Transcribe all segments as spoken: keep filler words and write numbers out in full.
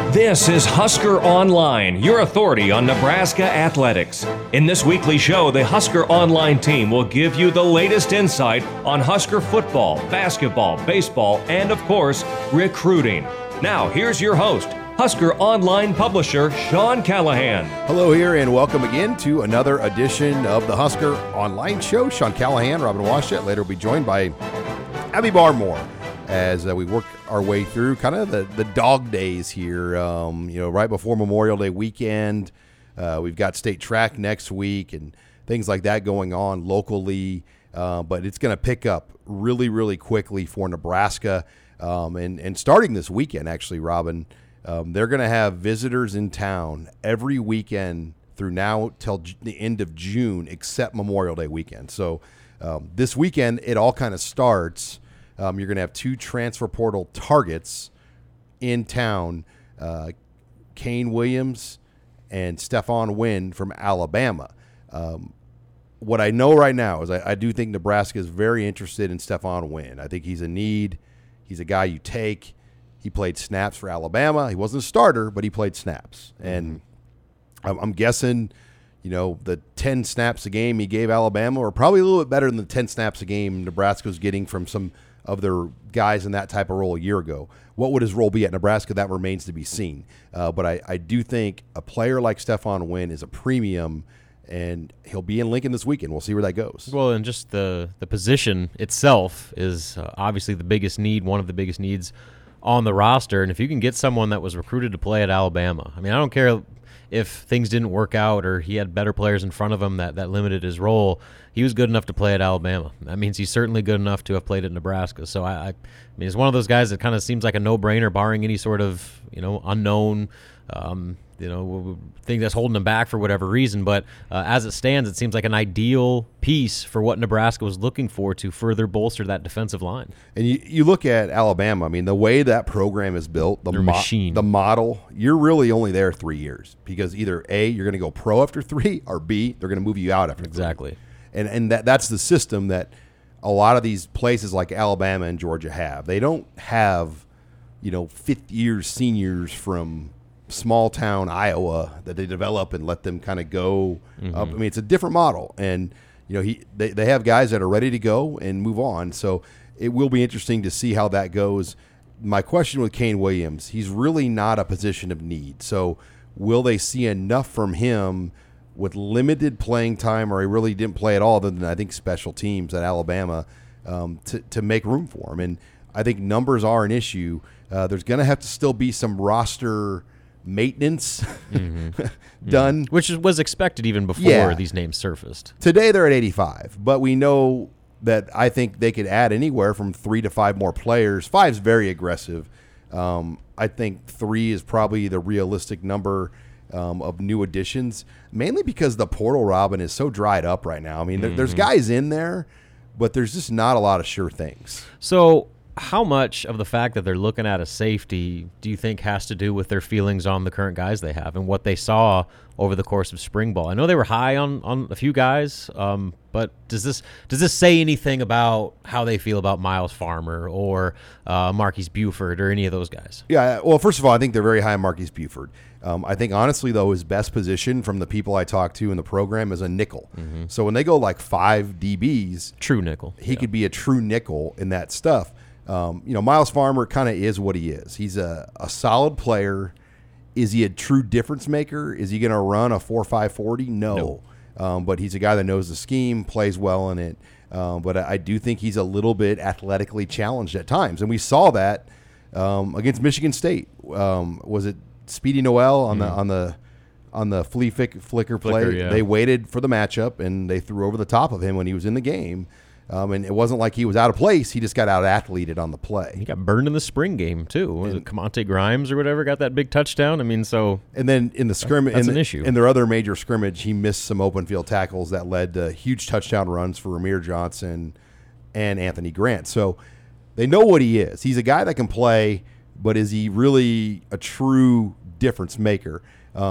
This is Husker Online, your authority on Nebraska athletics. In this weekly show, the Husker Online team will give you the latest insight on Husker football, basketball, baseball, and of course, recruiting. Now, here's your host, Husker Online publisher Sean Callahan. Hello here and welcome again to another edition of the Husker Online show. Sean Callahan, Robin Washut. Later we'll be joined by Abby Barmore as uh, we work our way through kind of the, the dog days here. Um, you know, right before Memorial Day weekend, uh, we've got state track next week and things like that going on locally. Uh, but it's going to pick up really, really quickly for Nebraska. Um, and, and starting this weekend, actually, Robin, um, they're going to have visitors in town every weekend through now till J- the end of June, except Memorial Day weekend. So um, this weekend, it all kind of starts. Um, you're going to have two transfer portal targets in town, uh, Kane Williams and Stephon Wynn from Alabama. Um, what I know right now is I, I do think Nebraska is very interested in Stephon Wynn. I think he's a need. He's a guy you take. He played snaps for Alabama. He wasn't a starter, but he played snaps. And I'm, I'm guessing, you know, the ten snaps a game he gave Alabama are probably a little bit better than the ten snaps a game Nebraska was getting from some of their guys in that type of role a year ago. What would his role be at Nebraska? That remains to be seen. Uh, but I, I do think a player like Stephon Wynn is a premium, and he'll be in Lincoln this weekend. We'll see where that goes. Well, and just the, the position itself is uh, obviously the biggest need, one of the biggest needs on the roster. And if you can get someone that was recruited to play at Alabama, I mean, I don't care if things didn't work out or he had better players in front of him that, that limited his role. He was good enough to play at Alabama. That means he's certainly good enough to have played at Nebraska. So I, I, I mean, he's one of those guys that kind of seems like a no-brainer, barring any sort of, you know, unknown, um, you know, thing that's holding him back for whatever reason. But uh, as it stands, it seems like an ideal piece for what Nebraska was looking for to further bolster that defensive line. And you, you look at Alabama, I mean, the way that program is built, the, mo- machine. the model, you're really only there three years because either A, you're going to go pro after three, or B, they're going to move you out after exactly. three. And and that that's the system that a lot of these places like Alabama and Georgia have. They don't have, you know, fifth year seniors from small town Iowa that they develop and let them kind of go Mm-hmm. up. I mean, it's a different model. And, you know, he they, they have guys that are ready to go and move on. So it will be interesting to see how that goes. My question with Kane Williams, he's really not a position of need. So will they see enough from him with limited playing time, or he really didn't play at all other than I think special teams at Alabama, um, to, to make room for him? And I think numbers are an issue. Uh, there's going to have to still be some roster maintenance mm-hmm. done. Mm-hmm. Which was expected even before Yeah. these names surfaced. Today they're at eighty-five, but we know that I think they could add anywhere from three to five more players. Five's very aggressive. Um, I think three is probably the realistic number Um, of new additions, mainly because the portal, Robin, is so dried up right now. I mean, there, mm-hmm. there's guys in there, but there's just not a lot of sure things. So how much of the fact that they're looking at a safety do you think has to do with their feelings on the current guys they have and what they saw over the course of spring ball? I know they were high on, on a few guys, um, but does this does this say anything about how they feel about Miles Farmer or uh, Marquise Buford or any of those guys? Yeah, well, first of all, I think they're very high on Marquise Buford. Um, I think, honestly, though, his best position from the people I talked to in the program is a nickel. Mm-hmm. So when they go like five D Bs, true nickel, he yeah. could be a true nickel in that stuff. Um, you know, Miles Farmer kind of is what he is. He's a, a solid player. Is he a true difference maker? Is he going to run a four five forty? No. no. Um, but he's a guy that knows the scheme, plays well in it. Um, but I, I do think he's a little bit athletically challenged at times. And we saw that um, against Michigan State. Um, was it Speedy Noel on mm. the on the on the flea flick, flicker play? Flicker, yeah. They waited for the matchup, and they threw over the top of him when he was in the game. Um, and it wasn't like he was out of place. He just got out-athleted on the play. He got burned in the spring game, too. Was and, it Camonte Grimes or whatever got that big touchdown? I mean, so... And then in the scrimmage... That's in an the, issue. In their other major scrimmage, he missed some open field tackles that led to huge touchdown runs for Ramir Johnson and Anthony Grant. So they know what he is. He's a guy that can play, but is he really a true difference maker? Um,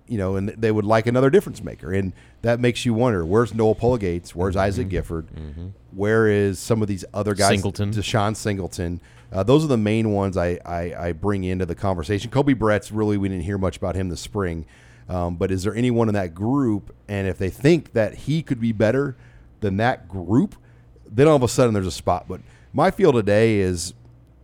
you know, and they would like another difference maker. And that makes you wonder, where's Noah Pullagates? Where's mm-hmm. Isaac Gifford? Mm-hmm. Where is some of these other guys? Singleton. Deshaun Singleton. Uh, those are the main ones I, I, I bring into the conversation. Kobe Brett's really, we didn't hear much about him this spring. Um, but is there anyone in that group? And if they think that he could be better than that group, then all of a sudden there's a spot. But my feel today is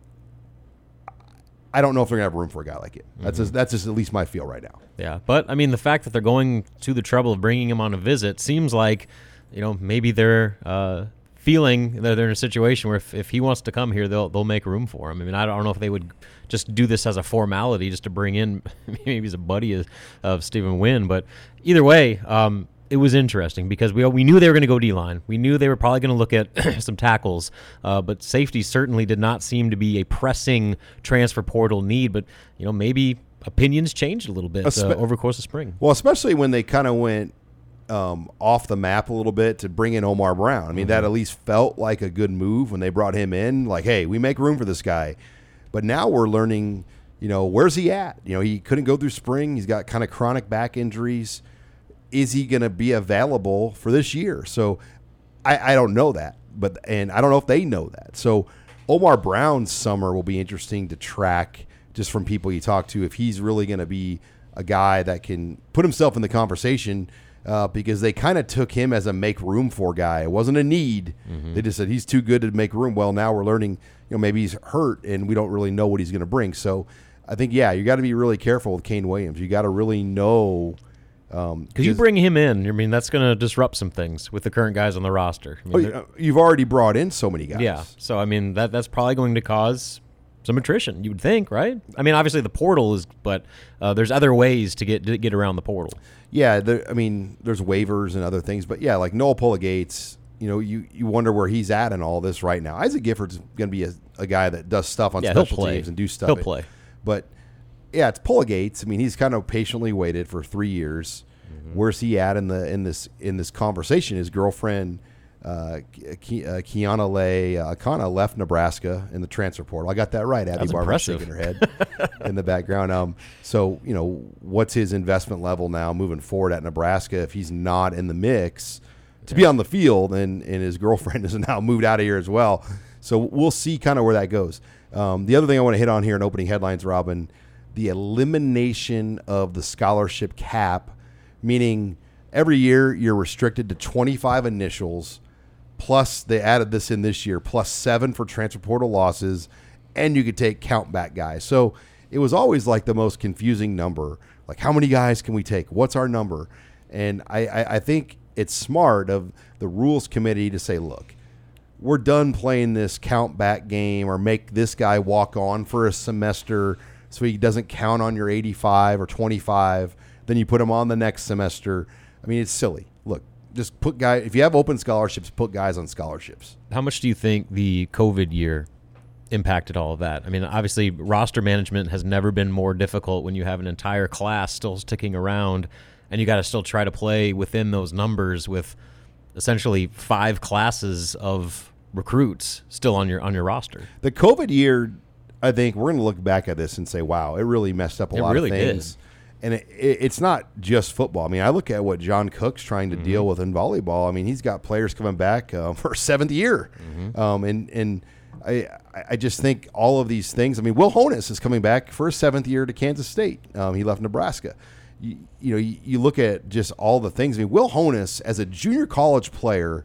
I don't know if they're going to have room for a guy like it. That's mm-hmm. just, that's just at least my feel right now. Yeah, but, I mean, the fact that they're going to the trouble of bringing him on a visit seems like, you know, maybe they're uh, feeling that they're in a situation where if, if he wants to come here, they'll they'll make room for him. I mean, I don't know if they would just do this as a formality just to bring in maybe he's a buddy of, of Stephen Wynn. But either way, um, it was interesting because we we knew they were going to go D-line. We knew they were probably going to look at some tackles, uh, but safety certainly did not seem to be a pressing transfer portal need. But, you know, maybe opinions changed a little bit uh, over the course of spring. Well, especially when they kind of went um, off the map a little bit to bring in Omar Brown. I mean, mm-hmm. that at least felt like a good move when they brought him in. Like, hey, we make room for this guy. But now we're learning, you know, where's he at? You know, he couldn't go through spring. He's got kind of chronic back injuries. Is he going to be available for this year? So I, I don't know that, but and I don't know if they know that. So Omar Brown's summer will be interesting to track just from people you talk to if he's really going to be a guy that can put himself in the conversation uh, because they kind of took him as a make room for guy. It wasn't a need. Mm-hmm. They just said he's too good to make room. Well, now we're learning, you know, maybe he's hurt and we don't really know what he's going to bring. So I think, yeah, you got to be really careful with Kane Williams. You got to really know. Um, because you bring him in, I mean, that's going to disrupt some things with the current guys on the roster. I mean, oh, you've already brought in so many guys. Yeah, so I mean, that that's probably going to cause some attrition, you would think, right? I mean, obviously the portal is, but uh, there's other ways to get to get around the portal. Yeah, there, I mean, there's waivers and other things, but yeah, like Noah Pullagates, you know, you, you wonder where he's at in all this right now. Isaac Gifford's going to be a, a guy that does stuff on yeah, special teams and do stuff. He'll play, but yeah, it's Pullagates. I mean, he's kind of patiently waited for three years. Mm-hmm. Where's he at in the in this in this conversation? His girlfriend, uh, Ke- uh, Kiana Lay uh, Akana, left Nebraska in the transfer portal. I got that right. Abby Barber shaking her head in the background. Um, so you know, what's his investment level now moving forward at Nebraska if he's not in the mix to be on the field, and and his girlfriend is now moved out of here as well. So we'll see kind of where that goes. Um, the other thing I want to hit on here in opening headlines, Robin, the elimination of the scholarship cap. Meaning every year you're restricted to twenty-five initials, plus they added this in this year, plus seven for transfer portal losses, and you could take count back guys. So it was always like the most confusing number. Like, how many guys can we take? What's our number? And I, I, I think it's smart of the rules committee to say, look, we're done playing this count back game or make this guy walk on for a semester so he doesn't count on your eighty-five or twenty-five. Then you put them on the next semester. I mean, it's silly. Look, just put guys. If you have open scholarships, put guys on scholarships. How much do you think the COVID year impacted all of that? I mean, obviously, roster management has never been more difficult when you have an entire class still sticking around, and you got to still try to play within those numbers with essentially five classes of recruits still on your on your roster. The COVID year, I think we're going to look back at this and say, "Wow, it really messed up a it lot really of things." Did. And it, it, it's not just football. I mean, I look at what John Cook's trying to mm-hmm. deal with in volleyball. I mean, he's got players coming back uh, for a seventh year. Mm-hmm. Um, and and I I just think all of these things. I mean, Will Honus is coming back for a seventh year to Kansas State. Um, he left Nebraska. You, you know, you, you look at just all the things. I mean, Will Honus, as a junior college player,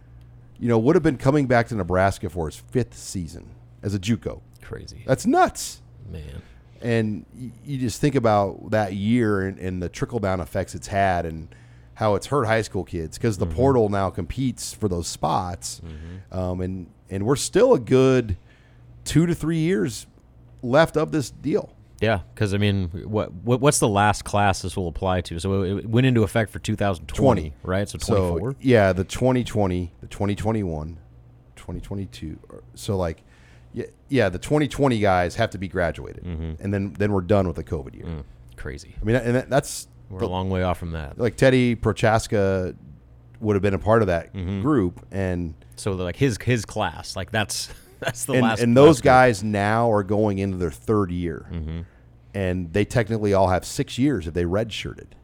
you know, would have been coming back to Nebraska for his fifth season as a JUCO. Crazy. That's nuts. Man. And you just think about that year and, and the trickle-down effects it's had and how it's hurt high school kids because the mm-hmm. portal now competes for those spots. Mm-hmm. Um, and, and we're still a good two to three years left of this deal. Yeah, because, I mean, what, what what's the last class this will apply to? So it went into effect for two thousand twenty, twenty. Right? So twenty-four? So, yeah, the twenty twenty, the twenty twenty-one, twenty twenty-two. So, like, Yeah, yeah, the twenty twenty guys have to be graduated, mm-hmm. and then, then we're done with the COVID year. Mm, crazy. I mean, and that, that's we're the, a long way off from that. Like Teddy Prochaska would have been a part of that mm-hmm. group, and so like his his class, like that's that's the and, last. And those last guys now are going into their third year, mm-hmm. and they technically all have six years if they redshirted.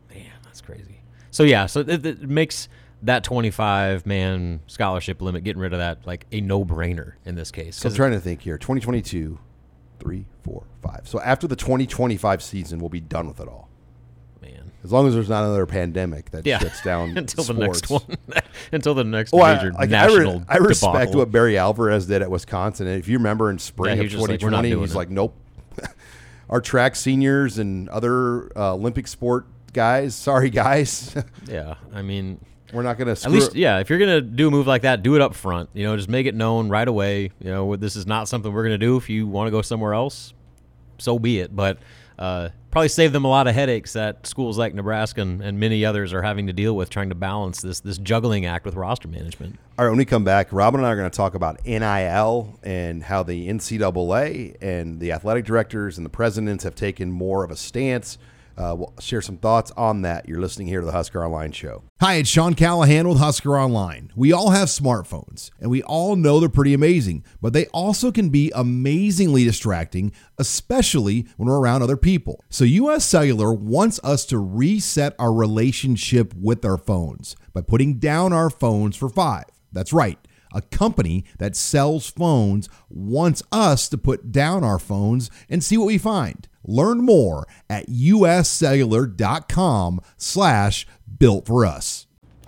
That's crazy. So, yeah, so it, it makes that twenty-five man scholarship limit, getting rid of that, like a no-brainer in this case. So I'm trying to think here. twenty twenty-two, three, four, five. So after the twenty twenty-five season, we'll be done with it all. Man. As long as there's not another pandemic that Yeah. shuts down Until sports. the next one. Until the next Well, I, major like, I, national re- I respect debacle. what Barry Alvarez did at Wisconsin. And if you remember in spring Yeah, he of was just like, "We're not twenty twenty, doing he's it." like, nope. Our track seniors and other uh, Olympic sport guys, sorry, guys. Yeah, I mean, We're not going to at screw least, it. yeah, if you're going to do a move like that, do it up front. You know, just make it known right away. You know, this is not something we're going to do. If you want to go somewhere else, so be it. But uh, probably save them a lot of headaches that schools like Nebraska and, and many others are having to deal with, trying to balance this this juggling act with roster management. All right, when we come back, Robin and I are going to talk about N I L and how the N C double A and the athletic directors and the presidents have taken more of a stance. Uh, we'll share some thoughts on that. You're listening here to the Husker Online Show. Hi, it's Sean Callahan with Husker Online. We all have smartphones, and we all know they're pretty amazing, but they also can be amazingly distracting, especially when we're around other people. So U S Cellular wants us to reset our relationship with our phones by putting down our phones for five. That's right. A company that sells phones wants us to put down our phones and see what we find. Learn more at uscellular.com slash built for us.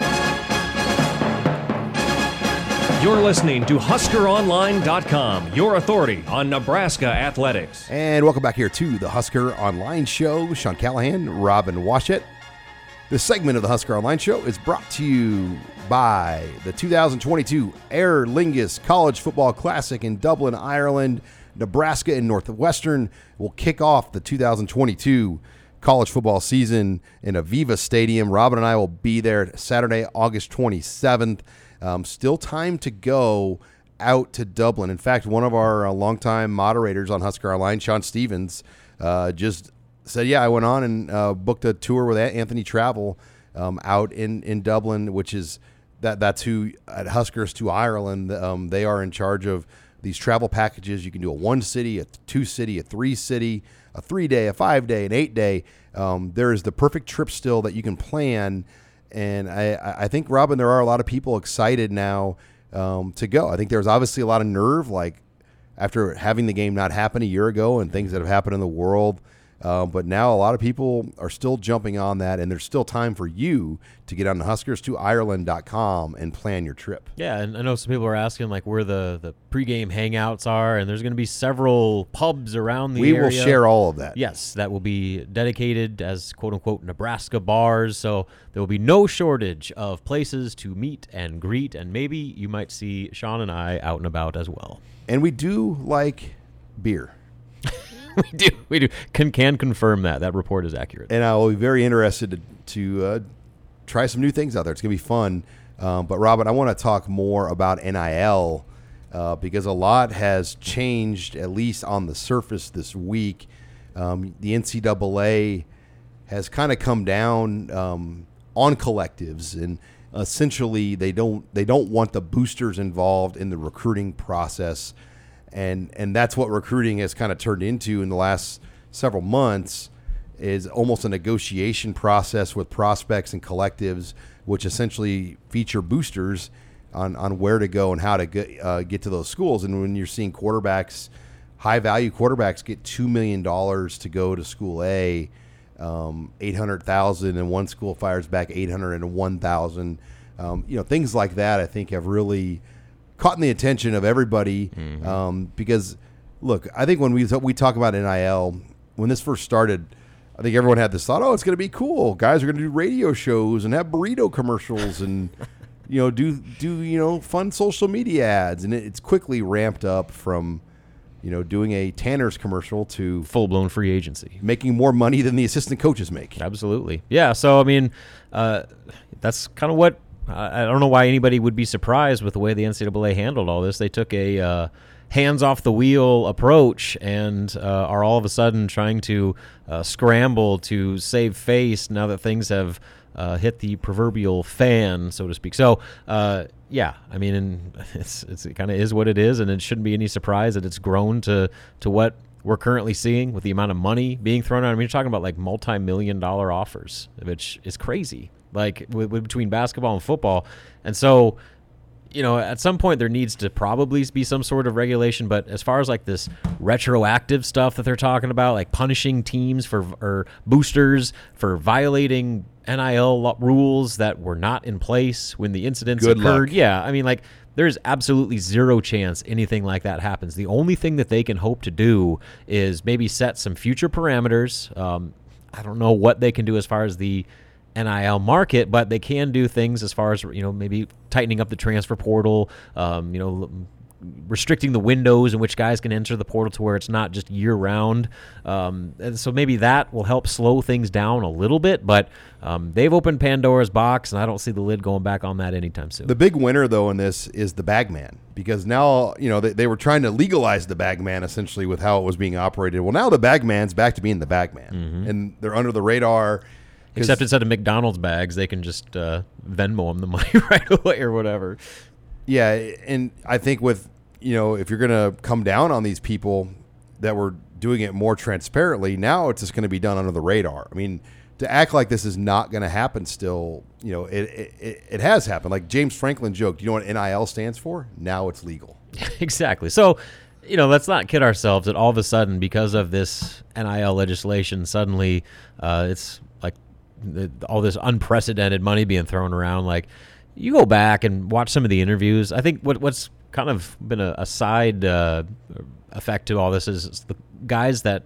You're listening to Husker Online dot com, your authority on Nebraska athletics. And welcome back here to the Husker Online Show. Sean Callahan, Robin Washut. This segment of the Husker Online Show is brought to you by the two thousand twenty-two Aer Lingus College Football Classic in Dublin, Ireland. Nebraska and Northwestern will kick off the two thousand twenty-two college football season in Aviva Stadium. Robin and I will be there Saturday, August twenty-seventh. Um, still time to go out to Dublin. In fact, one of our uh, longtime moderators on Husker Online, Sean Stevens, uh, just said, yeah, I went on and uh, booked a tour with Anthony Travel um, out in, in Dublin, which is that that's who at Huskers to Ireland. Um, they are in charge of these travel packages. You can do a one city, a two city, a three city, a three day, a five day, an eight day. Um, there is the perfect trip still that you can plan. And I, I think, Robin, there are a lot of people excited now um, to go. I think there's obviously a lot of nerve, like after having the game not happen a year ago and things that have happened in the world. Um, but now a lot of people are still jumping on that, and there's still time for you to get on to huskers to ireland dot com and plan your trip. Yeah, and I know some people are asking like where the, the pregame hangouts are, and there's going to be several pubs around the we area. will share all of that. Yes, that will be dedicated as quote-unquote Nebraska bars, so there will be no shortage of places to meet and greet, and maybe you might see Sean and I out and about as well. And we do like beer. we do. We do. Can can confirm that. That report is accurate. And I will be very interested to, to uh, try some new things out there. It's going to be fun. Um, but, Robin, I want to talk more about N I L uh, because a lot has changed, at least on the surface this week. Um, the N C double A has kind of come down um, on collectives, and essentially they don't they don't want the boosters involved in the recruiting process. And and that's what recruiting has kind of turned into in the last several months, is almost a negotiation process with prospects and collectives, which essentially feature boosters on, on where to go and how to get, uh, get to those schools. And when you're seeing quarterbacks, high-value quarterbacks get two million dollars to go to School A, um, eight hundred thousand dollars, and one school fires back eight hundred one thousand dollars. Um, you know, things like that I think have really caught in the attention of everybody. Mm-hmm. um, because, look, I think when we we talk about N I L, when this first started, I think everyone had this thought, oh, it's going to be cool. Guys are going to do radio shows and have burrito commercials and, you know, do, do you know, fun social media ads. And it, it's quickly ramped up from, you know, doing a Tanner's commercial to full-blown free agency, making more money than the assistant coaches make. Absolutely. Yeah, so, I mean, uh, that's kind of what, I don't know why anybody would be surprised with the way the N C double A handled all this. They took a uh, hands-off-the-wheel approach and uh, are all of a sudden trying to uh, scramble to save face now that things have uh, hit the proverbial fan, so to speak. So, uh, yeah, I mean, and it's, it's, it kind of is what it is, and it shouldn't be any surprise that it's grown to, to what we're currently seeing with the amount of money being thrown out. I mean, you're talking about like multi-million dollar offers, which is crazy, like with, with between basketball and football. And so, you know, at some point there needs to probably be some sort of regulation. But as far as like this retroactive stuff that they're talking about, like punishing teams for or boosters for violating N I L rules that were not in place when the incidents Good occurred. luck. Yeah, I mean, like, there's absolutely zero chance anything like that happens. The only thing that they can hope to do is maybe set some future parameters. Um, I don't know what they can do as far as the N I L market, but they can do things as far as, you know, maybe tightening up the transfer portal, um, you know, restricting the windows in which guys can enter the portal to where it's not just year round. Um, and so maybe that will help slow things down a little bit, but um, they've opened Pandora's box, and I don't see the lid going back on that anytime soon. The big winner, though, in this is the bagman, because now, you know, they, they were trying to legalize the bagman essentially with how it was being operated. Well, now the bagman's back to being the bagman, mm-hmm. and they're under the radar. Except instead of McDonald's bags, they can just uh, Venmo them the money right away or whatever. Yeah, and I think with, you know, if you're going to come down on these people that were doing it more transparently, now it's just going to be done under the radar. I mean, to act like this is not going to happen still, you know, it, it it has happened. Like James Franklin joked, you know what N I L stands for? Now it's legal. Exactly. So, you know, let's not kid ourselves that all of a sudden, because of this N I L legislation, suddenly uh, it's like the, all this unprecedented money being thrown around. Like, you go back and watch some of the interviews. I think what what's kind of been a, a side uh, effect to all this is, is the guys that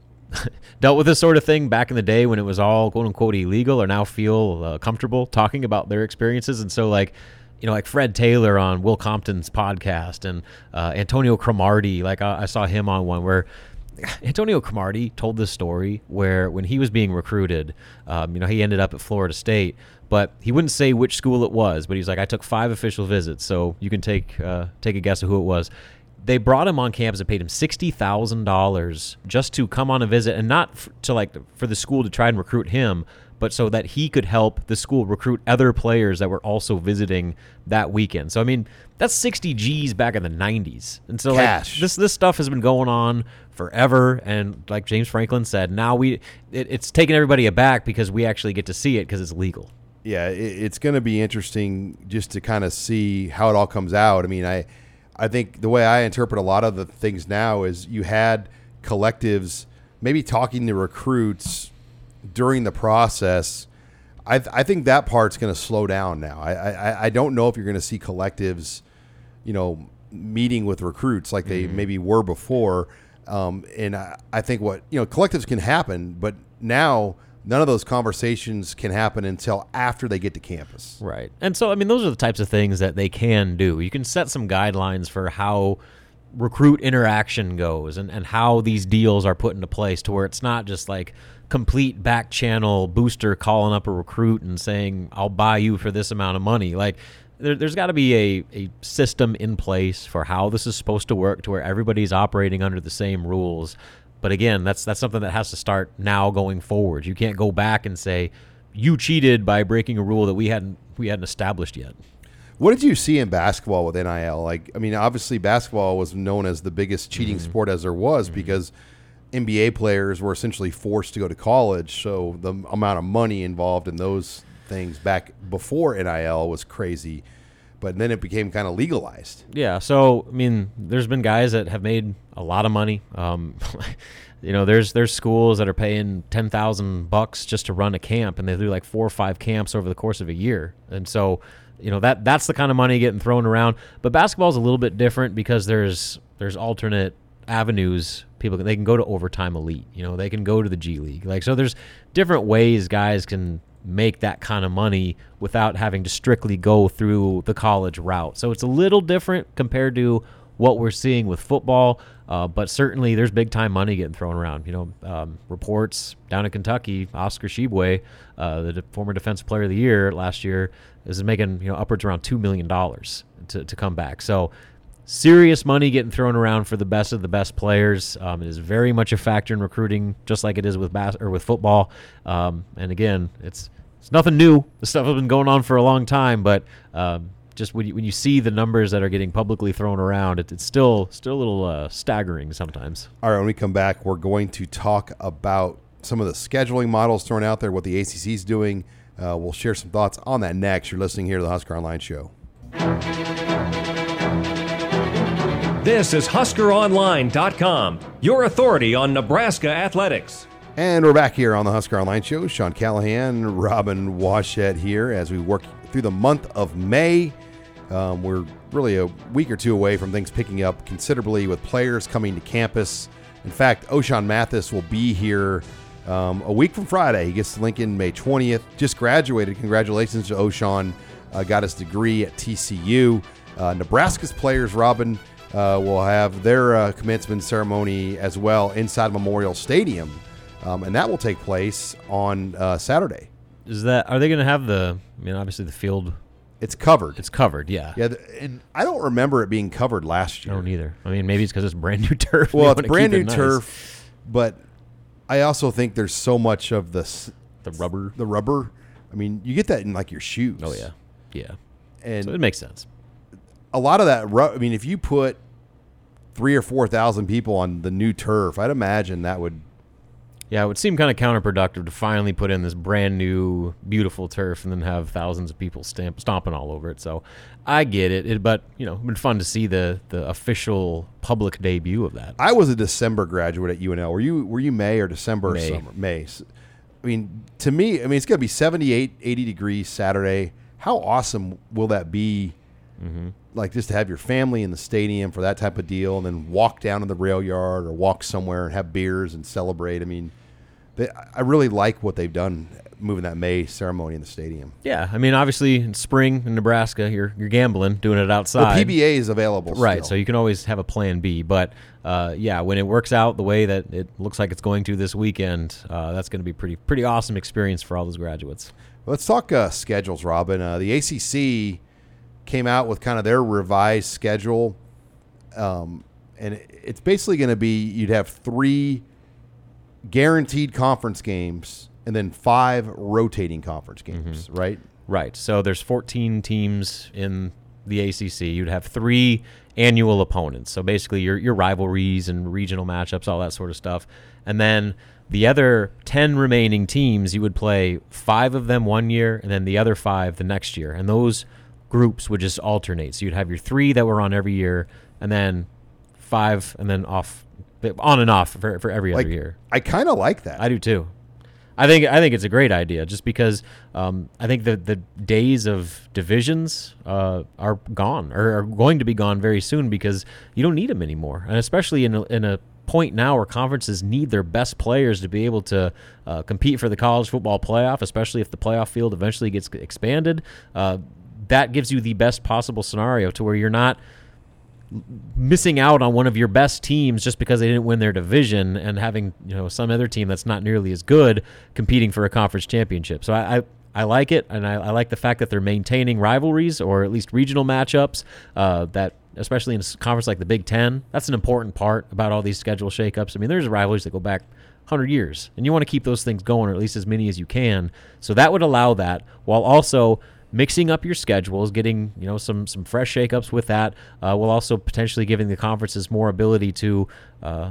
dealt with this sort of thing back in the day when it was all quote unquote illegal or now feel uh, comfortable talking about their experiences. And so, like, you know, like Fred Taylor on Will Compton's podcast, and uh, Antonio Cromartie, like I, I saw him on one where Antonio Cromartie told this story where when he was being recruited, um, you know, he ended up at Florida State, but he wouldn't say which school it was, but he's like, I took five official visits, so you can take uh, take a guess of who it was. They brought him on campus and paid him sixty thousand dollars just to come on a visit, and not f- to like for the school to try and recruit him, but so that he could help the school recruit other players that were also visiting that weekend. So, I mean, that's sixty G's back in the nineties. And so, Cash. like, this this stuff has been going on forever. And like James Franklin said, now we it, it's taking everybody aback because we actually get to see it because it's legal. Yeah, it, it's going to be interesting just to kind of see how it all comes out. I mean, I, I think the way I interpret a lot of the things now is you had collectives maybe talking to recruits during the process. I, th- I think that part's going to slow down now. I, I I don't know if you're going to see collectives, you know, meeting with recruits like they mm-hmm. maybe were before. Um, and I, I think what, you know, collectives can happen, but now none of those conversations can happen until after they get to campus. Right. And so, I mean, those are the types of things that they can do. You can set some guidelines for how recruit interaction goes and, and how these deals are put into place to where it's not just like complete back channel booster calling up a recruit and saying, I'll buy you for this amount of money. Like, there, there's got to be a, a system in place for how this is supposed to work to where everybody's operating under the same rules. But again, that's that's something that has to start now going forward. You can't go back and say you cheated by breaking a rule that we hadn't we hadn't established yet. What did you see in basketball with N I L? Like, I mean, obviously basketball was known as the biggest cheating mm-hmm. sport as there was mm-hmm. because N B A players were essentially forced to go to college. So the amount of money involved in those things back before N I L was crazy. But then it became kind of legalized. Yeah, so, I mean, there's been guys that have made a lot of money. Um, you know, there's there's schools that are paying ten thousand bucks just to run a camp, and they do like four or five camps over the course of a year. And so, you know, that that's the kind of money getting thrown around. But basketball's a little bit different because there's there's alternate avenues. People can, they can go to Overtime Elite. You know, they can go to the G League. Like, so there's different ways guys can make that kind of money without having to strictly go through the college route. So it's a little different compared to what we're seeing with football, uh, but certainly there's big time money getting thrown around. You know, um, reports down in Kentucky, Oscar Tshiebwe, uh, the de- former Defensive Player of the Year last year, is making, you know, upwards around two million dollars to, to come back. So serious money getting thrown around for the best of the best players. Um, it is very much a factor in recruiting, just like it is with bas- or with football. Um, and again, it's it's nothing new. This stuff has been going on for a long time, but um, just when you, when you see the numbers that are getting publicly thrown around, it, it's still still a little uh, staggering sometimes. All right, when we come back, we're going to talk about some of the scheduling models thrown out there, what the A C C is doing. Uh, we'll share some thoughts on that next. You're listening here to the Husker Online Show. This is Husker Online dot com, your authority on Nebraska athletics. And we're back here on the Husker Online Show. Sean Callahan, Robin Washett here as we work through the month of May. Um, we're really a week or two away from things picking up considerably with players coming to campus. In fact, Ochaun Mathis will be here um, a week from Friday. He gets to Lincoln May twentieth. Just graduated. Congratulations to Ochaun. Uh, got his degree at T C U. Uh, Nebraska's players, Robin, uh, will have their uh, commencement ceremony as well inside Memorial Stadium. Um, and that will take place on uh, Saturday. Is that are they going to have the? I mean, obviously the field. It's covered. It's covered. Yeah. Yeah, the, and I don't remember it being covered last year. I don't either. I mean, maybe it's because it's brand new turf. Well, They it's wanna brand keep new it nice. turf, but I also think there's so much of the s- The rubber. The rubber. I mean, you get that in like your shoes. Oh yeah, yeah. and So it makes sense. a lot of that. Ru- I mean, if you put three or four thousand people on the new turf, I'd imagine that would. Yeah, it would seem kind of counterproductive to finally put in this brand new, beautiful turf and then have thousands of people stamp, stomping all over it. So I get it, it but you know, it's been fun to see the the official public debut of that. I was a December graduate at U N L. Were you? Were you May or December? Or May. summer? May. I mean, to me, I mean, it's going to be seventy-eight, eighty degrees Saturday. How awesome will that be? Mm-hmm. Like just to have your family in the stadium for that type of deal, and then walk down to the rail yard or walk somewhere and have beers and celebrate. I mean, they, I really like what they've done moving that May ceremony in the stadium. Yeah, I mean, obviously in spring in Nebraska, you're you're gambling, doing it outside. The P B A is available, Right, still. so you can always have a plan B. But, uh, yeah, when it works out the way that it looks like it's going to this weekend, uh, that's going to be pretty pretty awesome experience for all those graduates. Let's talk uh, schedules, Robin. Uh, the A C C came out with kind of their revised schedule, um, and it, it's basically going to be you'd have three guaranteed conference games and then five rotating conference games, Mm-hmm. right? Right, so there's fourteen teams in the A C C. You'd have three annual opponents, so basically your your rivalries and regional matchups, all that sort of stuff. And then the other ten remaining teams, you would play five of them one year and then the other five the next year. And those groups would just alternate. So you'd have your three that were on every year and then five and then off, on and off for, for every Like, other year. I kind of like that. I do too. I think I think it's a great idea, just because um, I think the the days of divisions uh, are gone, or are going to be gone very soon, because you don't need them anymore, and especially in a, in a point now where conferences need their best players to be able to uh, compete for the college football playoff, especially if the playoff field eventually gets expanded. Uh, that gives you the best possible scenario to where you're not missing out on one of your best teams just because they didn't win their division, and having, you know, some other team that's not nearly as good competing for a conference championship. So I I, I like it, and I, I like the fact that they're maintaining rivalries, or at least regional matchups, uh, that especially in a conference like the Big Ten, that's an important part about all these schedule shakeups. I mean, there's rivalries that go back one hundred years, and you want to keep those things going, or at least as many as you can. So that would allow that, while also mixing up your schedules, getting, you know, some some fresh shakeups with that, uh, while also potentially giving the conferences more ability to uh,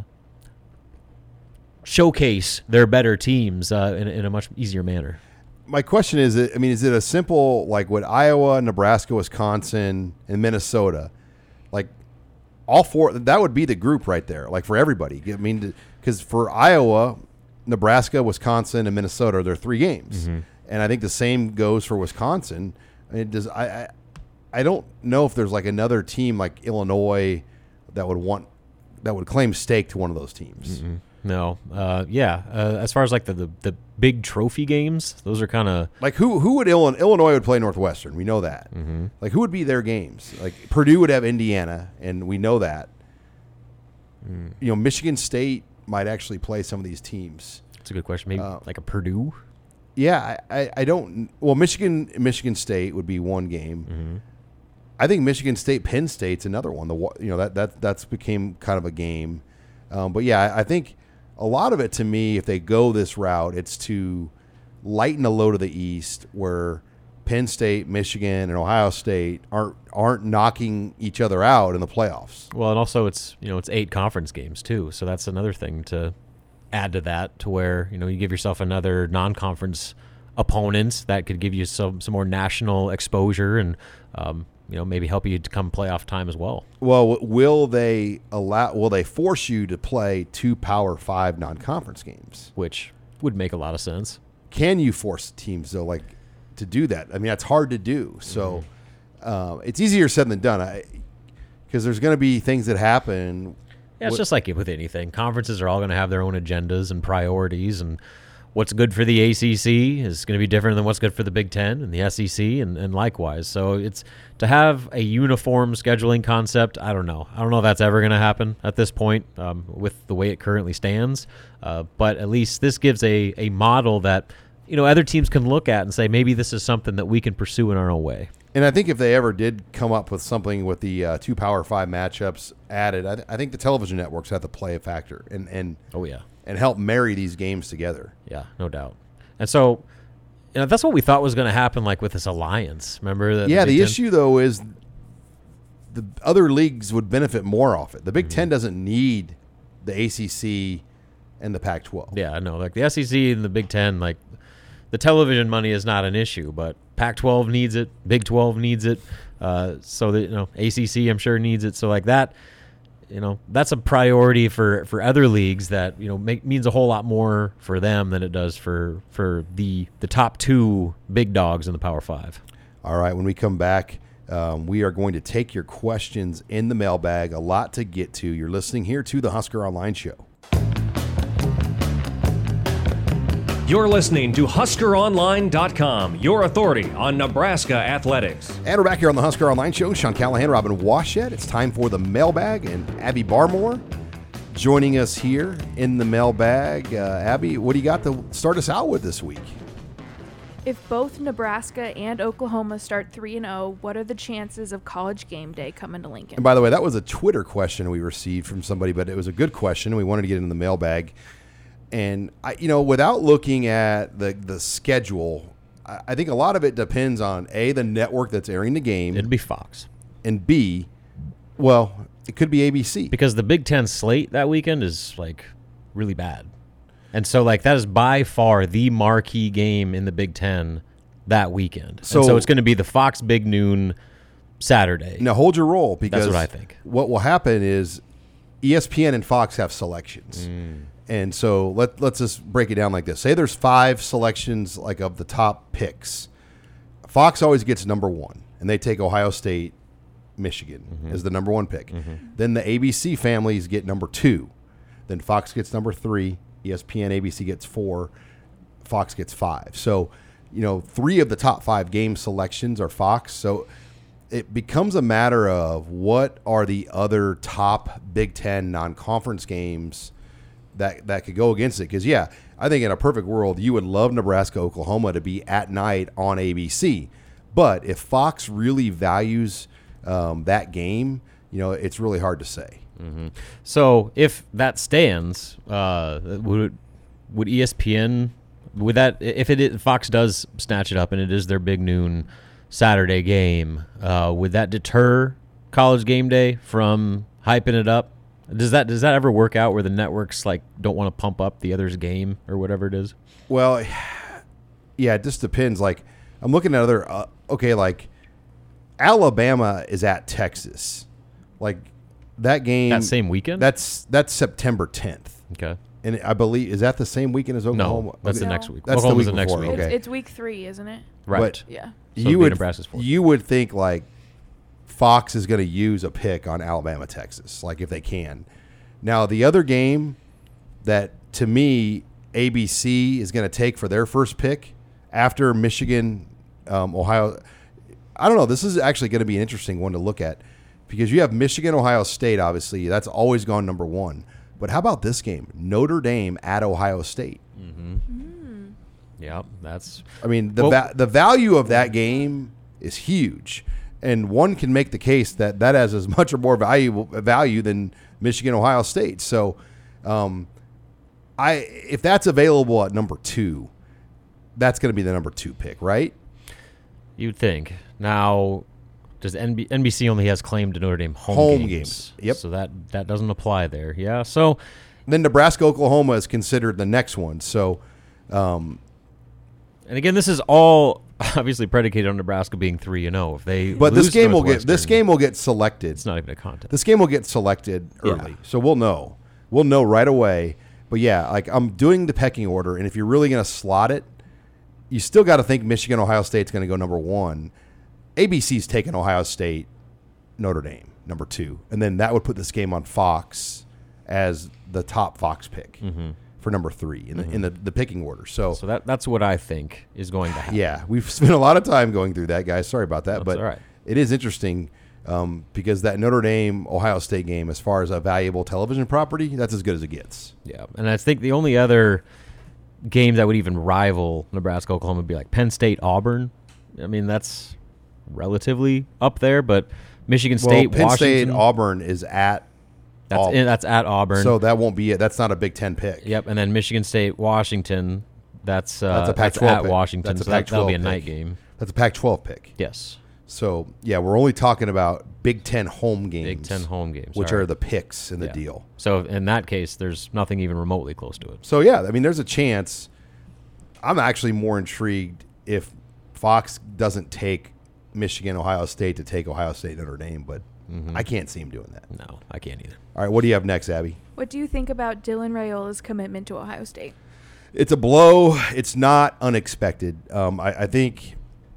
showcase their better teams uh, in, in a much easier manner. My question is, I mean, is it a simple, like what Iowa, Nebraska, Wisconsin, and Minnesota, like all four, that would be the group right there, like for everybody. I mean, because for Iowa, Nebraska, Wisconsin, and Minnesota are their three games. Mm-hmm. And I think the same goes for Wisconsin. I mean, does I, I I don't know if there's like another team like Illinois that would want that would claim stake to one of those teams. Mm-mm. No, uh, yeah. Uh, as far as like the, the, the big trophy games, those are kind of like who who would Illinois Illinois would play Northwestern. We know that. Mm-hmm. Like who would be their games? Like Purdue would have Indiana, and we know that. Mm. You know, Michigan State might actually play some of these teams. That's a good question. Maybe uh, like a Purdue. Yeah, I, I, I don't. Well, Michigan Michigan State would be one game. Mm-hmm. I think Michigan State Penn State's another one. The you know that that that's became kind of a game. Um, but yeah, I, I think a lot of it to me, if they go this route, it's to lighten the load of the East, where Penn State, Michigan, and Ohio State aren't aren't knocking each other out in the playoffs. Well, and also it's you know it's eight conference games too, so that's another thing to add to that, to where you know you give yourself another non-conference opponent that could give you some some more national exposure and um, you know maybe help you to come playoff time as well. Well, will they allow? Will they force you to play two Power Five non-conference games? Which would make a lot of sense. Can you force teams though, like to do that? I mean, that's hard to do. So mm-hmm. uh, it's easier said than done. Because there's going to be things that happen. Yeah, it's just like with anything. Conferences are all going to have their own agendas and priorities, and what's good for the A C C is going to be different than what's good for the Big Ten and the S E C, and, and likewise. So it's to have a uniform scheduling concept. I don't know. I don't know if that's ever going to happen at this point um, with the way it currently stands. Uh, but at least this gives a a model that you know other teams can look at and say maybe this is something that we can pursue in our own way. And I think if they ever did come up with something with the uh, two Power Five matchups added, I, th- I think the television networks have to play a factor and and oh yeah, and help marry these games together. Yeah, no doubt. And so, you know, that's what we thought was going to happen, like with this alliance. Remember that? Yeah, the, the Ten- issue though is the other leagues would benefit more off it. The Big Mm-hmm. Ten doesn't need the A C C and the Pac twelve. Yeah, I know. Like the S E C and the Big Ten, like the television money is not an issue, but Pac twelve needs it, Big twelve needs it, uh, so that you know A C C I'm sure needs it. So like that, you know, that's a priority for, for other leagues that you know make, means a whole lot more for them than it does for for the the top two big dogs in the Power Five. All right, when we come back, um, we are going to take your questions in the mailbag. A lot to get to. You're listening here to the Husker Online Show. You're listening to Husker Online dot com, your authority on Nebraska athletics. And we're back here on the Husker Online Show. Sean Callahan, Robin Washett. It's time for the mailbag, and Abby Barmore joining us here in the mailbag. Uh, Abby, what do you got to start us out with this week? If both Nebraska and Oklahoma start three and oh, what are the chances of College Game Day coming to Lincoln? And by the way, that was a Twitter question we received from somebody, but it was a good question. We wanted to get it in the mailbag. And, I, you know, without looking at the, the schedule, I, I think a lot of it depends on, A, the network that's airing the game. It'd be Fox. And, B, well, it could be A B C. Because the Big Ten slate that weekend is, like, really bad. And so, like, that is by far the marquee game in the Big Ten that weekend. So, and so it's going to be the Fox Big Noon Saturday. Now, hold your roll, because that's what I think. What will happen is E S P N and Fox have selections. Mm. And so let, let's just break it down like this. Say there's five selections, like, of the top picks. Fox always gets number one, and they take Ohio State, Michigan mm-hmm. as the number one pick. Mm-hmm. Then the A B C families get number two. Then Fox gets number three. E S P N, A B C gets four. Fox gets five. So, you know, three of the top five game selections are Fox. So it becomes a matter of what are the other top Big Ten non-conference games that that could go against it. Because, yeah, I think in a perfect world, you would love Nebraska, Oklahoma to be at night on A B C. But if Fox really values um, that game, you know, it's really hard to say. Mm-hmm. So if that stands, uh, would would E S P N, would that, if it is, Fox does snatch it up and it is their big noon Saturday game, uh, would that deter College Game Day from hyping it up? Does that does that ever work out where the networks like don't want to pump up the other's game or whatever it is? Well, yeah, it just depends. Like, I'm looking at other uh, okay, like Alabama is at Texas, like that game that same weekend. That's that's September tenth. Okay, and I believe is that the same weekend as Oklahoma? No, that's okay. the next week. That's Oklahoma's the week the next before. week. Okay, it's, it's week three, isn't it? Right. But yeah. So you would Nebraska's fourth. you would think like Fox is going to use a pick on Alabama, Texas, like if they can. Now the other game that to me A B C is going to take for their first pick after Michigan, um, Ohio. I don't know. This is actually going to be an interesting one to look at because you have Michigan, Ohio State. Obviously, that's always gone number one. But how about this game, Notre Dame at Ohio State? Mm-hmm. Mm. Yeah, that's. I mean, the well, va- the value of that game is huge, and one can make the case that that has as much or more value value than Michigan, Ohio State. So, um, I if that's available at number two, that's going to be the number two pick, right? You'd think. Now, does N B- N B C only has claim to Notre Dame home, Home games. games. Yep. So that, that doesn't apply there. Yeah. So Then Nebraska, Oklahoma is considered the next one. So, um, and again, this is all obviously predicated on Nebraska being three and zero. If they but lose this game will get this Northwestern, game will get selected. It's not even a contest. This game will get selected early, Yeah. so we'll know. We'll know right away. But yeah, like I'm doing the pecking order, and if you're really going to slot it, you still got to think Michigan, Ohio State's going to go number one. A B C's taking Ohio State, Notre Dame number two, and then that would put this game on Fox as the top Fox pick Mm-hmm. for number three in the in the, the picking order. So, So that that's what I think is going to happen. yeah, we've spent a lot of time going through that, guys. Sorry about that, That's but all right. it is interesting um, because that Notre Dame Ohio State game, as far as a valuable television property, that's as good as it gets. Yeah, and I think the only other game that would even rival Nebraska Oklahoma would be like Penn State Auburn. I mean, that's relatively up there, but Michigan State, well, Penn Washington, State Auburn is at that's Auburn. in, that's at Auburn. So that won't be it. That's not a Big Ten pick. Yep, and then Michigan State Washington. That's uh, That's a Pac twelve at pick. Washington. That's a so that, that'll be a Pac twelve night pick. game. That's a Pac twelve pick. Yes, So yeah, we're only talking about Big Ten home games. Big Ten home games, which all are right. the picks in the Yeah. deal. So in that case, there's nothing even remotely close to it. So yeah, I mean, there's a chance. I'm actually more intrigued if Fox doesn't take Michigan, Ohio State to take Ohio State, Notre Dame, but Mm-hmm. I can't see him doing that. No, I can't either. All right, what do you have next, Abby? What do you think about Dylan Raiola's commitment to Ohio State? It's a blow. It's not unexpected. Um, I, I think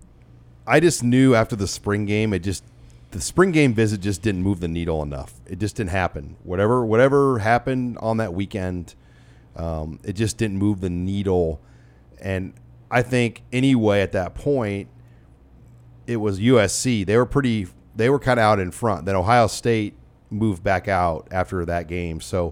I just knew after the spring game, it just the spring game visit just didn't move the needle enough. It just didn't happen. Whatever whatever happened on that weekend, um, it just didn't move the needle. And I think anyway at that point, it was U S C. They were pretty. They were kind of out in front. Then Ohio State moved back out after that game. So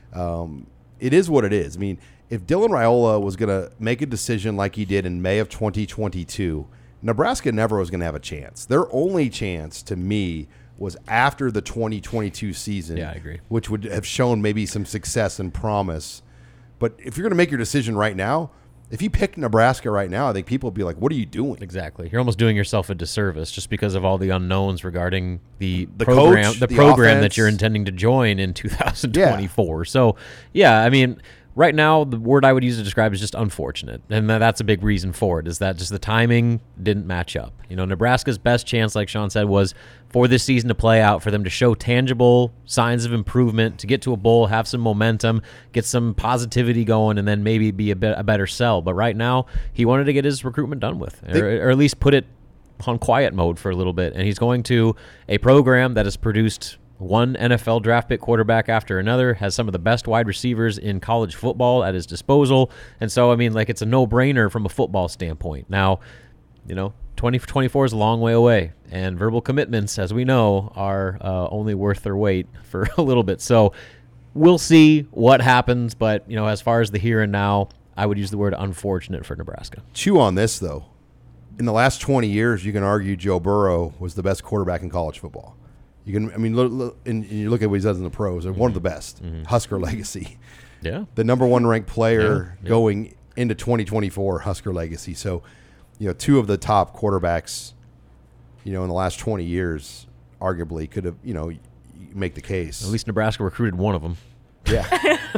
um, it is what it is. I mean, if Dylan Raiola was going to make a decision like he did in May of twenty twenty-two, Nebraska never was going to have a chance. Their only chance, to me, was after the twenty twenty-two season. Yeah, I agree. Which would have shown maybe some success and promise. But if you're going to make your decision right now, if you pick Nebraska right now, I think people would be like, what are you doing? Exactly. You're almost doing yourself a disservice just because of all the unknowns regarding the, The program, coach, the the program offense. that you're intending to join in two thousand twenty-four. So, yeah, I mean, right now the word I would use to describe is just unfortunate, and tha- that's a big reason for it. Is that just the timing didn't match up? You know, Nebraska's best chance, like Sean said, was for this season to play out, for them to show tangible signs of improvement, to get to a bowl, have some momentum, get some positivity going, and then maybe be a bit a better sell. But right now, he wanted to get his recruitment done with, They- or, or at least put it on quiet mode for a little bit. And he's going to a program that has produced one N F L draft pick quarterback after another, has some of the best wide receivers in college football at his disposal. And so, I mean, like, it's a no-brainer from a football standpoint. Now, you know, twenty twenty-four is a long way away, and verbal commitments, as we know, are uh, only worth their weight for a little bit. So we'll see what happens, but, you know, as far as the here and now, I would use the word unfortunate for Nebraska. Chew on this, though. In the last twenty years, you can argue Joe Burrow was the best quarterback in college football. You can, I mean, look, look, and and you look at what he does in the pros. They're one of the best. Husker legacy. Yeah. The number one ranked player Yeah, yeah. going into twenty twenty-four, Husker legacy. So, you know, two of the top quarterbacks, you know, in the last twenty years, arguably could have, you know, y- make the case. At least Nebraska recruited one of them. Yeah.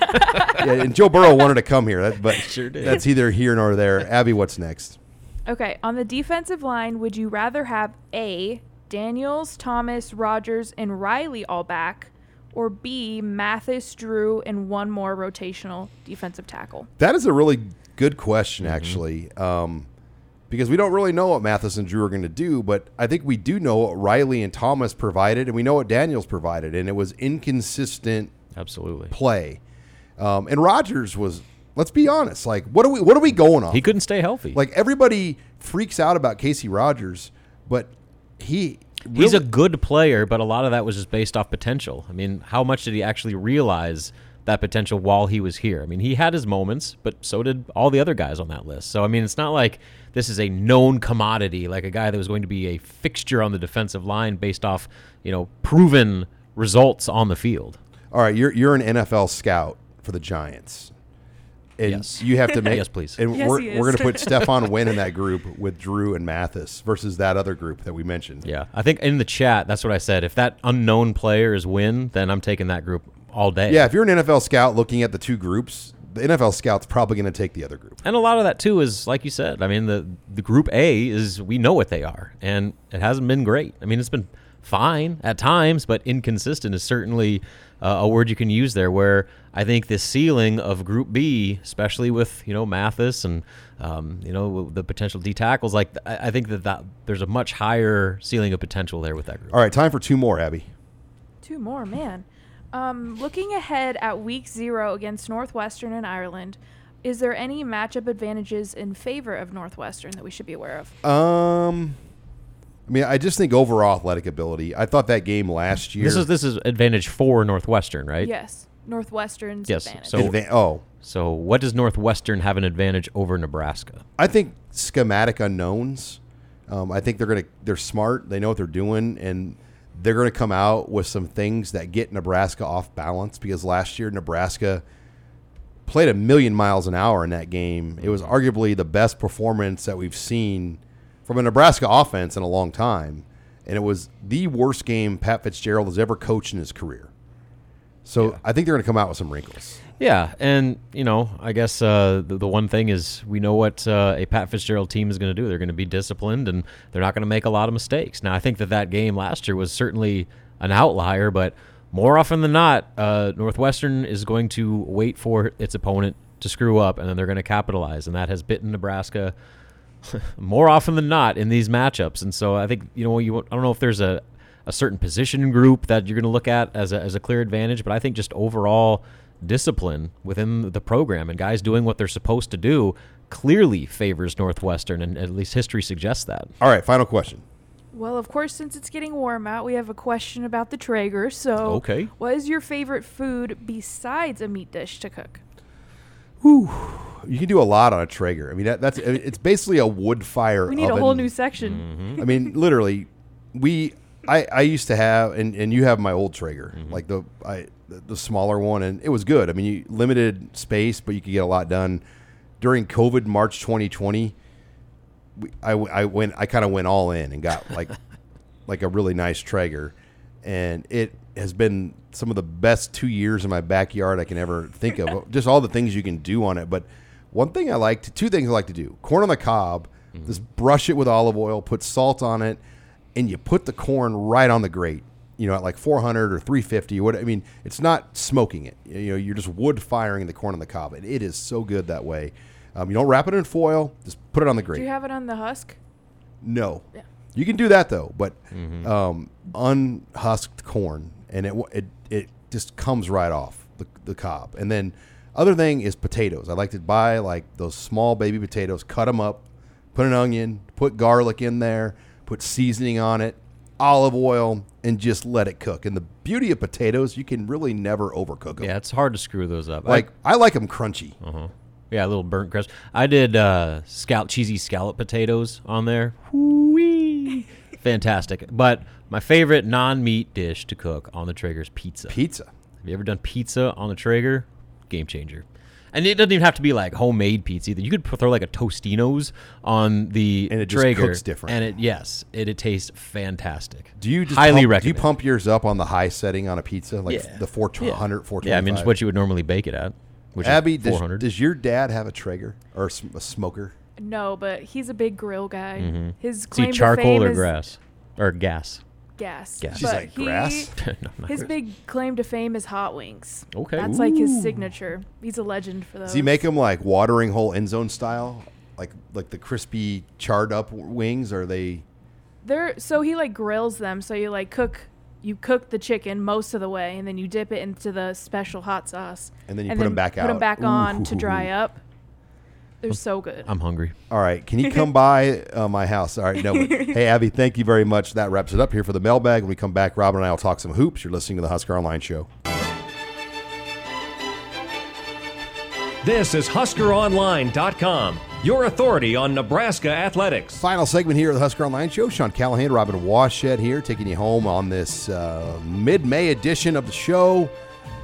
Yeah, and Joe Burrow wanted to come here, that, but Sure did. that's either here nor there. Abby, what's next? Okay, on the defensive line, would you rather have A, Daniels, Thomas, Rogers, and Riley all back, or B, Mathis, Drew, and one more rotational defensive tackle? That is a really good question, Mm-hmm. actually, um, because we don't really know what Mathis and Drew are going to do, but I think we do know what Riley and Thomas provided, and we know what Daniels provided, and it was inconsistent Absolutely. play. Um, and Rodgers was, let's be honest, like, what are we what are we going on? He couldn't stay healthy. Like, everybody freaks out about Casey Rodgers, but he He's a really- good player, but a lot of that was just based off potential. I mean, how much did he actually realize that potential while he was here? I mean, he had his moments, but so did all the other guys on that list. So, I mean, it's not like this is a known commodity, like a guy that was going to be a fixture on the defensive line based off, you know, proven results on the field. All right, you're you're an N F L scout for the Giants. And Yes. you have to make Yes, please. And Yes, we're he we're going is. to put Stefan Wynn in that group with Drew and Mathis versus that other group that we mentioned. Yeah, I think in the chat, that's what I said. If that unknown player is Win, then I'm taking that group all day. Yeah, if you're an N F L scout looking at the two groups, the N F L scout's probably going to take the other group. And a lot of that too is like you said. I mean, the the group A is we know what they are, and it hasn't been great. I mean, it's been fine at times, but inconsistent is certainly uh, a word you can use there. Where I think the ceiling of Group B, especially with you know Mathis and um, you know the potential D tackles, like I, I think that, that there's a much higher ceiling of potential there with that group. All right, time for two more, Abby. Two more, man. Um, looking ahead at week zero against Northwestern and Ireland, is there any matchup advantages in favor of Northwestern that we should be aware of? Um, I mean, I just think overall athletic ability. I thought that game last year. This is this is advantage for Northwestern, right? Yes, Northwestern's Yes, advantage. so- Adva- oh, So what does Northwestern have an advantage over Nebraska? I think schematic unknowns. Um, I think they're gonna they're smart. They know what they're doing, and they're gonna come out with some things that get Nebraska off balance. Because last year Nebraska played a million miles an hour in that game. It was arguably the best performance that we've seen from a Nebraska offense in a long time, and it was the worst game Pat Fitzgerald has ever coached in his career. So Yeah. I think they're gonna come out with some wrinkles. Yeah, and you know, I guess uh, the, the one thing is we know what uh, a Pat Fitzgerald team is going to do. They're going to be disciplined, and they're not going to make a lot of mistakes. Now, I think that that game last year was certainly an outlier, but more often than not, uh, Northwestern is going to wait for its opponent to screw up, and then they're going to capitalize, and that has bitten Nebraska more often than not in these matchups. And so I think you know, you I don't know if there's a a certain position group that you're going to look at as a, as a clear advantage, but I think just overall discipline within the program and guys doing what they're supposed to do clearly favors Northwestern, and at least history suggests that. All right, final question. Well, of course, since it's getting warm out, we have a question about the Traeger. So, Okay. what is your favorite food besides a meat dish to cook? You can do a lot on a Traeger. I mean, that, that's it's basically a wood fire. We need oven. a whole new section. I mean, literally, we. I, I used to have, and, and you have my old Traeger, like the I the, the smaller one, and it was good. I mean, you limited space, but you could get a lot done. During COVID, March twenty twenty, we, I, I went, I kind of went all in and got like like a really nice Traeger, and it has been some of the best two years in my backyard I can ever think of. Just all the things you can do on it. But one thing I like to, two things I like to do: corn on the cob, just brush it with olive oil, put salt on it, and you put the corn right on the grate. You know, at like four hundred or three fifty. What I mean, it's not smoking it. You know, you're just wood firing the corn on the cob, and it is so good that way. Um, you don't wrap it in foil; just put it on the grate. Do you have it on the husk? No. Yeah. You can do that though, but um, unhusked corn, and it it it just comes right off the, the cob. And then other thing is potatoes. I like to buy like those small baby potatoes, cut them up, put an onion, put garlic in there, put seasoning on it, olive oil, and just let it cook. And the beauty of potatoes, you can really never overcook them. Yeah, it's hard to screw those up. Like I like them crunchy. I, uh-huh. Yeah, a little burnt crust. I did uh, scallop, cheesy scallop potatoes on there. Whoo-wee. Fantastic. But my favorite non-meat dish to cook on the Traeger is pizza. Pizza. Have you ever done pizza on the Traeger? Game changer. And it doesn't even have to be like homemade pizza either. You could throw like a Tostino's on the And it just Traeger, cooks different. and it yes, it, it tastes fantastic. Do you just highly pump, recommend? Do you pump yours up on the high setting on a pizza, like Yeah. the four hundred, four twenty-five? Yeah, I mean it's what you would normally bake it at, which Abby, is does, four hundred. does your dad have a Traeger or a, sm- a smoker? No, but he's a big grill guy. Mm-hmm. His Is claim he to charcoal fame or is grass or gas? gas. Gas. She's But like, he- grass? No, not His grass. big claim to fame is hot wings. Okay. That's like his signature. He's a legend for those. Does he make them like watering hole end zone style, like like the crispy charred up wings? Or are they? They're so he like grills them. So you like cook, you cook the chicken most of the way, and then you dip it into the special hot sauce, And then you put 'em back Put out. them back on to Ooh. dry up. They're so good. I'm hungry. All right, can you come by uh, my house? All right, no. But, hey, Abby, thank you very much. That wraps it up here for the mailbag. When we come back, Robin and I will talk some hoops. You're listening to the Husker Online Show. This is Husker Online dot com, your authority on Nebraska athletics. Final segment here of the Husker Online Show. Sean Callahan, Robin Washett here, taking you home on this uh, mid-May edition of the show.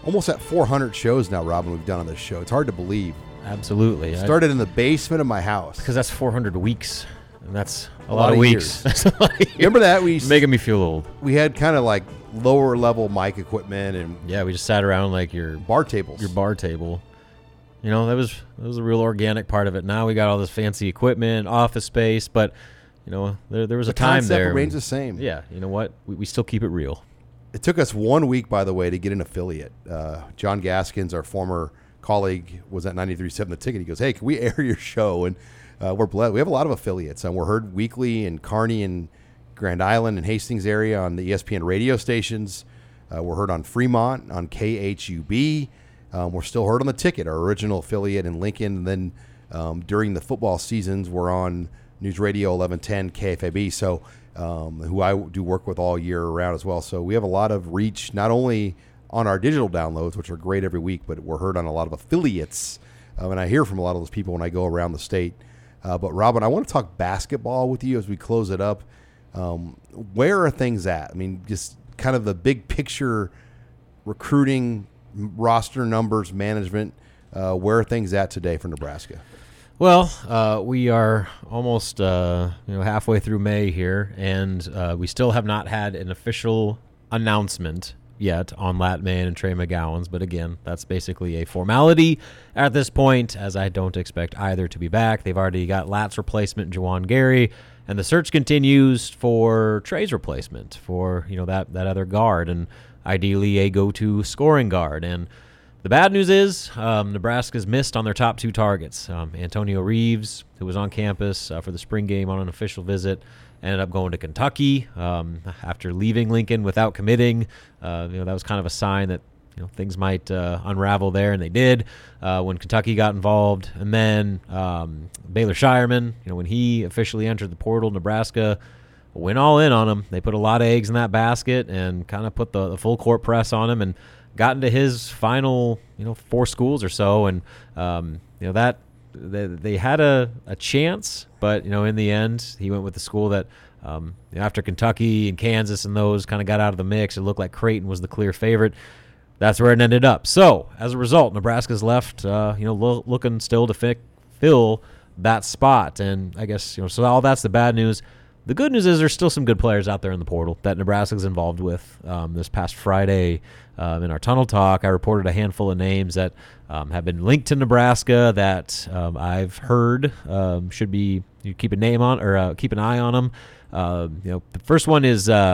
almost at four hundred shows now, Robin, we've done on this show. It's hard to believe. Absolutely. Started in the basement of my house. Because that's four hundred weeks, and that's a, A lot, lot of of weeks. That's a lot of years. Remember that? We used- Making me feel old. We had kind of like lower level mic equipment and Yeah, we just sat around like your bar tables. your bar table. You know, that was that was a real organic part of it. Now we got all this fancy equipment, office space, but you know, there there was the a time concept there. remains when- the same. Yeah, you know what? We, we still keep it real. It took us one week, by the way, to get an affiliate. Uh, John Gaskins, our former colleague, was at ninety-three point seven The Ticket. He goes, hey, can we air your show? And uh, we're blessed. We have a lot of affiliates. And we're heard weekly in Kearney and Grand Island and Hastings area on the E S P N radio stations. Uh, we're heard on Fremont, on K H U B. Um, we're still heard on The Ticket, our original affiliate in Lincoln. And then um, during the football seasons, we're on News Radio eleven ten K F A B. So Um, who I do work with all year round as well. So we have a lot of reach, not only on our digital downloads, which are great every week, but we're heard on a lot of affiliates. Um, and I hear from a lot of those people when I go around the state. Uh, but Robin, I want to talk basketball with you as we close it up. Um, where are things at? I mean, just kind of the big picture recruiting, roster numbers, management. Uh, where are things at today for Nebraska? Well, uh, we are almost uh, you know halfway through May here, and uh, we still have not had an official announcement yet on Lat Mayen and Trey McGowan's. But again, that's basically a formality at this point, as I don't expect either to be back. They've already got Lat's replacement, Juwan Gary, and the search continues for Trey's replacement for you know that that other guard, and ideally a go-to scoring guard. And the bad news is um, Nebraska's missed on their top two targets. Um, Antonio Reeves, who was on campus uh, for the spring game on an official visit, ended up going to Kentucky um, after leaving Lincoln without committing. Uh, you know, that was kind of a sign that you know things might uh, unravel there, and they did uh, when Kentucky got involved. And then um, Baylor Shireman, you know, when he officially entered the portal, Nebraska went all in on him. They put a lot of eggs in that basket and kind of put the, the full court press on him and got into his final, you know, four schools or so, and um, you know that they, they had a, a chance, but you know, in the end, he went with the school that um, you know, after Kentucky and Kansas and those kind of got out of the mix, it looked like Creighton was the clear favorite. That's where it ended up. So as a result, Nebraska's left, uh, you know, lo- looking still to fi- fill that spot, and I guess you know, so all that's the bad news. The good news is there's still some good players out there in the portal that Nebraska's involved with. Um, this past Friday um, in our Tunnel Talk, I reported a handful of names that um, have been linked to Nebraska that um, I've heard um, should be you keep a name on or uh, keep an eye on them. Uh, you know, the first one is uh,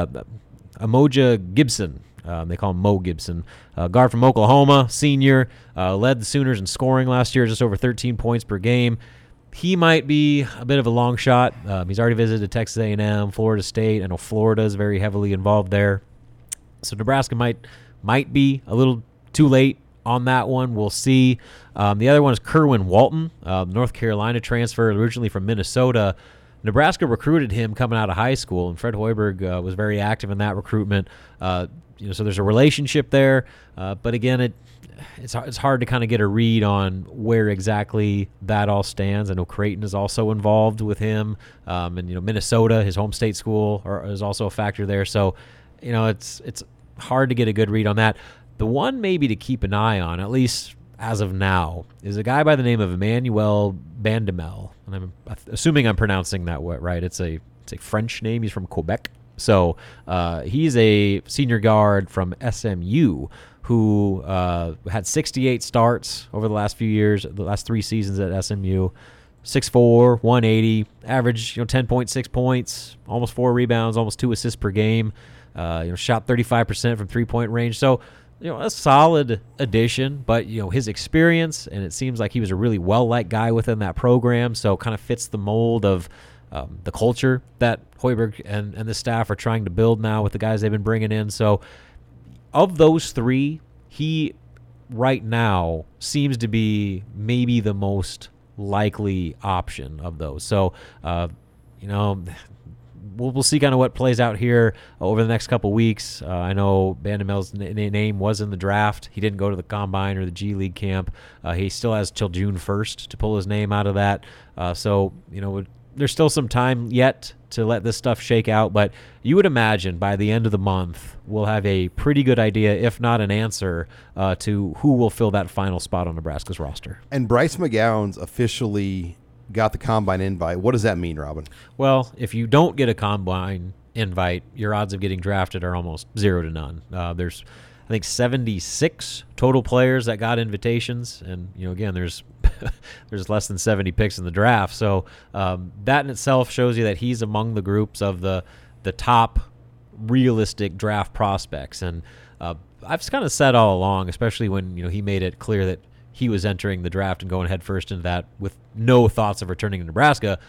Amoja Gibson. Um, they call him Mo Gibson, uh, guard from Oklahoma, senior, uh, led the Sooners in scoring last year, just over thirteen points per game. He might be a bit of a long shot. Um, he's already visited Texas A and M, Florida State. I know Florida is very heavily involved there. So Nebraska might might be a little too late on that one. We'll see. Um, the other one is Kerwin Walton, uh, North Carolina transfer, originally from Minnesota. Nebraska recruited him coming out of high school, and Fred Hoiberg uh, was very active in that recruitment. Uh, you know, so there's a relationship there. Uh, but again, it it's it's hard to kind of get a read on where exactly that all stands. I know Creighton is also involved with him, um, and you know Minnesota, his home state school, are, is also a factor there. So, you know, it's it's hard to get a good read on that. The one maybe to keep an eye on, at least as of now, is a guy by the name of Emmanuel Bandamel, and I'm assuming I'm pronouncing that right. It's a it's a French name. He's from Quebec. So uh, he's a senior guard from S M U who uh, had sixty-eight starts over the last few years, the last three seasons at S M U. six foot four, one eighty, average, you know, ten point six points, almost four rebounds, almost two assists per game. Uh, you know, shot thirty-five percent from three-point range. So, you know, a solid addition, but, you know, his experience, and it seems like he was a really well-liked guy within that program, so kind of fits the mold of um, the culture that Hoiberg and, and the staff are trying to build now with the guys they've been bringing in. So, of those three, he right now seems to be maybe the most likely option of those. So, uh, you know, we'll, we'll see kind of what plays out here over the next couple weeks. Uh, I know Bandamel's n- name was in the draft. He didn't go to the Combine or the G League camp. Uh, he still has till June first to pull his name out of that. Uh, so, you know, there's still some time yet to let this stuff shake out, but you would imagine by the end of the month we'll have a pretty good idea, if not an answer, uh, to who will fill that final spot on Nebraska's roster. And Bryce McGowan's officially got the combine invite. What does that mean, Robin? Well, if you don't get a combine invite, your odds of getting drafted are almost zero to none. Uh, there's, I think, seventy-six total players that got invitations, and you know, again, there's there's less than seventy picks in the draft. So um, that in itself shows you that he's among the groups of the the top realistic draft prospects. And uh, I've kind of said all along, especially when you know he made it clear that he was entering the draft and going headfirst into that with no thoughts of returning to Nebraska,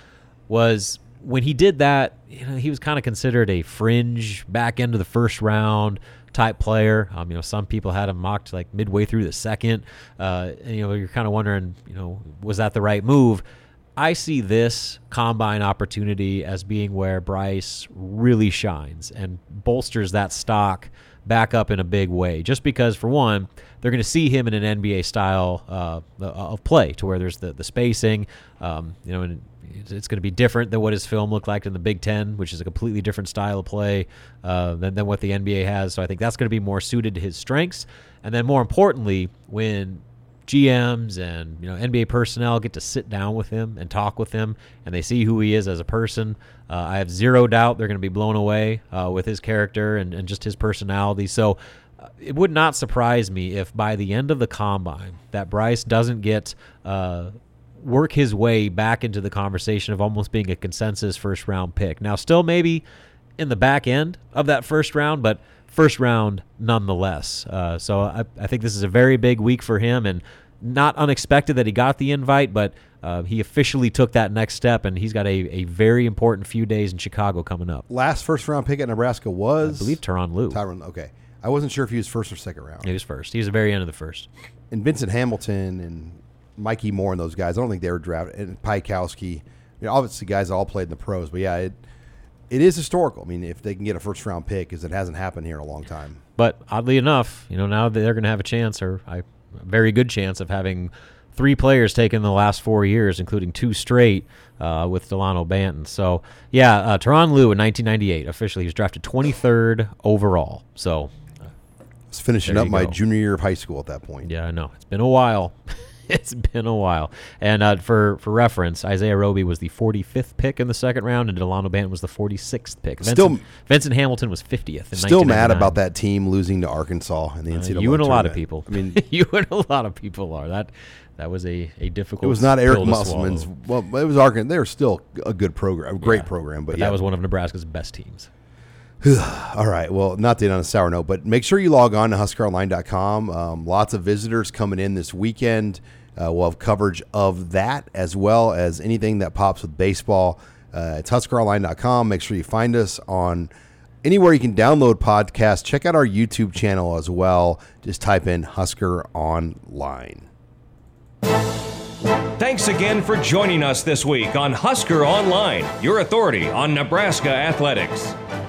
was when he did that, you know, he was kind of considered a fringe back end of the first round type player. Um, you know, some people had him mocked like midway through the second. Uh, and, you know, you're kind of wondering, you know, was that the right move? I see this combine opportunity as being where Bryce really shines and bolsters that stock back up in a big way. Just because, for one, they're going to see him in an N B A style uh, of play, to where there's the the spacing, um, you know, and it's going to be different than what his film looked like in the Big Ten, which is a completely different style of play uh, than, than what the N B A has. So I think that's going to be more suited to his strengths. And then more importantly, when G Ms and you know N B A personnel get to sit down with him and talk with him, and they see who he is as a person, uh, I have zero doubt they're going to be blown away uh, with his character and, and just his personality. So uh, it would not surprise me if by the end of the combine that Bryce doesn't get uh, work his way back into the conversation of almost being a consensus first round pick. Now, still maybe in the back end of that first round, but first round nonetheless. Uh, so I, I think this is a very big week for him, and not unexpected that he got the invite, but uh, he officially took that next step, and he's got a, a very important few days in Chicago coming up. Last first round pick at Nebraska was? I believe Tyronn Lue. Tyronn, okay. I wasn't sure if he was first or second round. He was first. He was the very end of the first. And Vincent Hamilton and Mikey Moore and those guys, I don't think they were drafted. And Pikowski, you know, obviously guys that all played in the pros, but yeah, it it is historical. I mean, if they can get a first round pick, because it hasn't happened here in a long time. But oddly enough, you know, now they're going to have a chance, or I, a very good chance of having three players taken in the last four years, including two straight uh, with Delano Banton. So yeah, uh, Tyronn Lue in nineteen ninety-eight officially he was drafted twenty-third overall. So I was finishing up my go. junior year of high school at that point. Yeah, I know it's been a while. It's been a while. And uh, for, for reference, Isaiah Roby was the forty-fifth pick in the second round, and Delano Banton was the forty-sixth pick. Vincent, still, Vincent Hamilton was fiftieth in Still mad about that team losing to Arkansas in the N C double A. Uh, you and a tournament. lot of people. I mean, you and a lot of people are. That that was a, a difficult. It was not Eric pill to Musselman's. swallow. Well, it was Arkansas. They were still a good program, a great Yeah, program. But, But yeah. that was one of Nebraska's best teams. All right. Well, not to end on a sour note, but make sure you log on to Husker Online dot com. Um, lots of visitors coming in this weekend. Uh, we'll have coverage of that as well as anything that pops with baseball. Uh, it's Husker Online dot com. Make sure you find us on anywhere you can download podcasts. Check out our YouTube channel as well. Just type in Husker Online. Thanks again for joining us this week on Husker Online, your authority on Nebraska athletics.